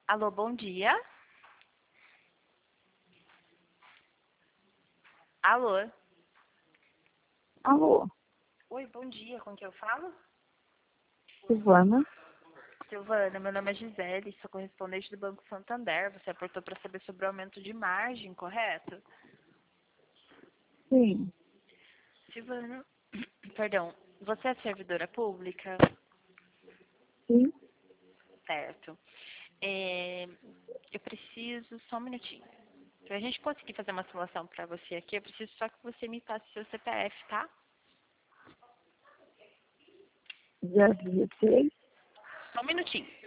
Alô, bom dia. Alô. Alô, Oi, bom dia. Com quem eu falo? Silvana? Silvana, meu nome é Gisele, sou correspondente do Banco Santander. Você apertou para saber sobre o aumento de margem, correto? Sim, Silvana, perdão, você é servidora pública? sim, Certo. Eu preciso, só um minutinho. Para a gente conseguir fazer uma simulação para você aqui, eu preciso só que você me passe seu CPF, tá? dia 16. Só um minutinho.